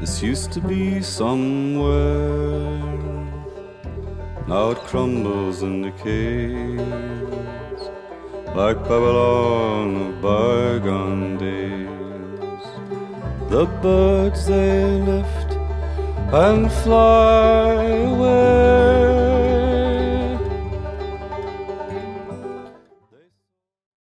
This used to be somewhere, now it crumbles and decays, like Babylon of bygone days. The birds they lift and fly away,